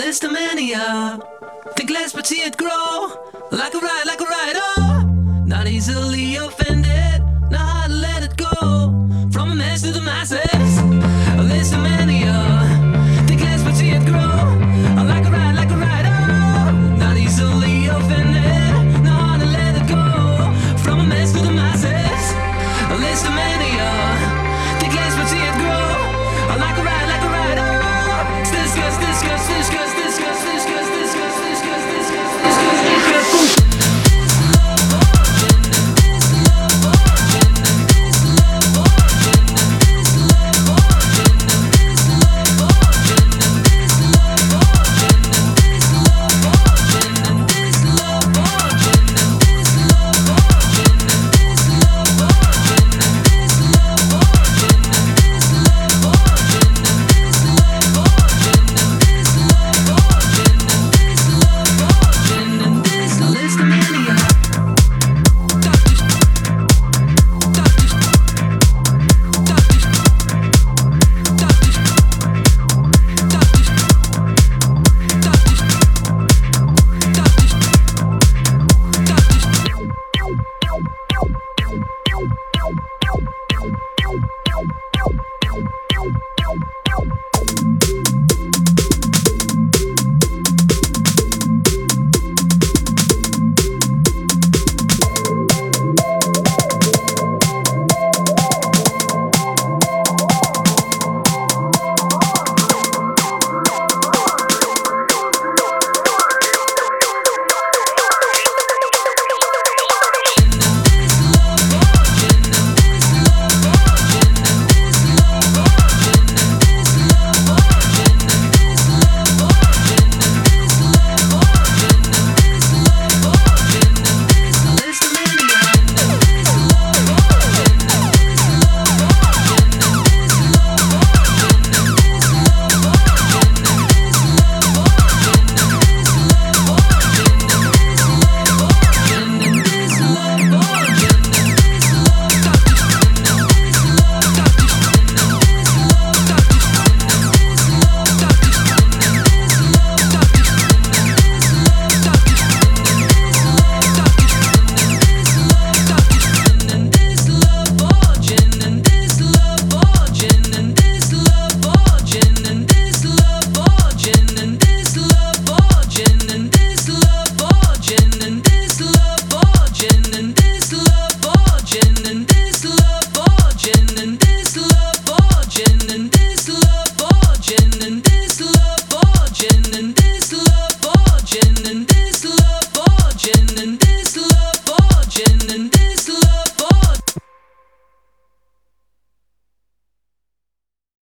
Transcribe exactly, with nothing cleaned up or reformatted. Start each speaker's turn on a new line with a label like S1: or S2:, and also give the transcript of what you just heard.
S1: Listomania. Think less but see it grow. Like a ride, like a ride, oh. Not easily offended, not hard to let it go. From a mess to the masses. Listomania. Think less but see it grow. Like a ride, like a ride, oh. Not easily offended, not hard to let it go. From a mess to the masses. Listomania. Think less but see it grow. Like a ride, like a ride, oh. Discuss, discuss, discuss, discuss, discuss, discuss, discuss, discuss, discuss, discuss.